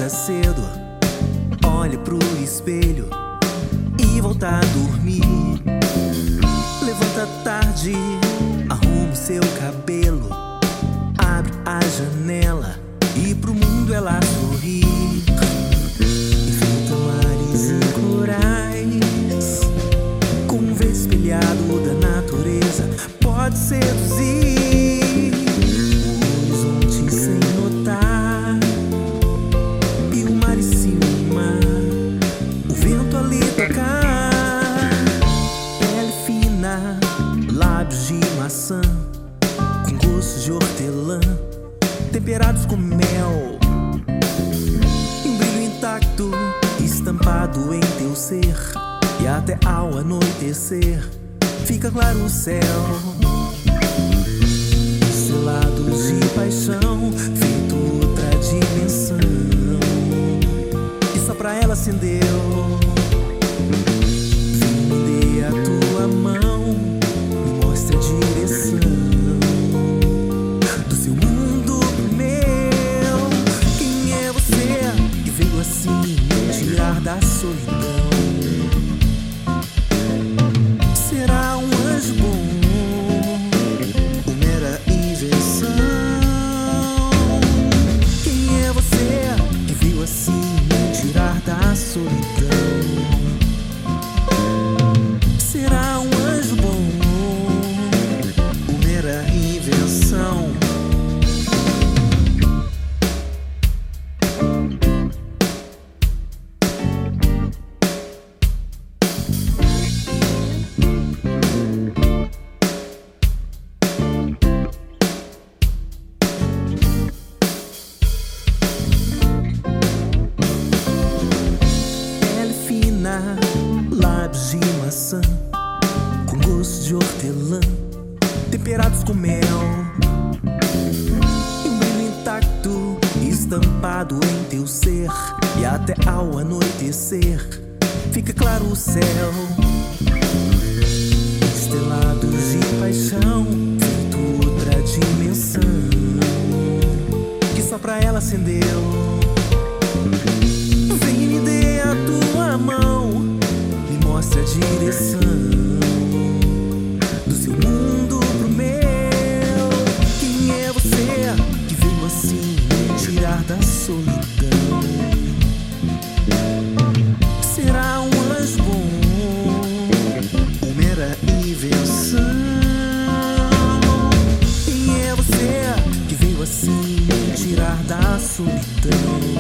Acorda cedo, olha pro espelho e volta a dormir. Levanta tarde, arruma o seu cabelo, abre a janela e pro mundo ela sorrir. Enfrenta mares e corais, com um verde espelhado da natureza pode seduzir o horizonte sem notar, e o mar em cima, o vento ali tocar. Pele fina, lábios de maçã, com gostos de hortelã, temperados com mel, e um brilho intacto estampado em teu ser. E até ao anoitecer fica claro o céu, selados de paixão, feito outra dimensão, e só pra ela acendeu. Vem, me dê a tua mão, me mostre a direção do seu mundo pro meu. Quem é você que veio assim me tirar da solidão? Será um anjo bom ou mera invenção? Quem é você que veio assim me tirar da solidão? Será um anjo bom ou mera invenção? Lábios de maçã, com gosto de hortelã, temperados com mel, e um brilho intacto estampado em teu ser. E até ao anoitecer fica claro o céu, estelados de paixão, feito outra dimensão, que só pra ela acendeu. Vem, me dê a tua mão, me mostre a direção do seu mundo pro meu. Quem é você que veio assim me tirar da solidão? Será um anjo bom ou mera invenção? Quem é você que veio assim me tirar da solidão?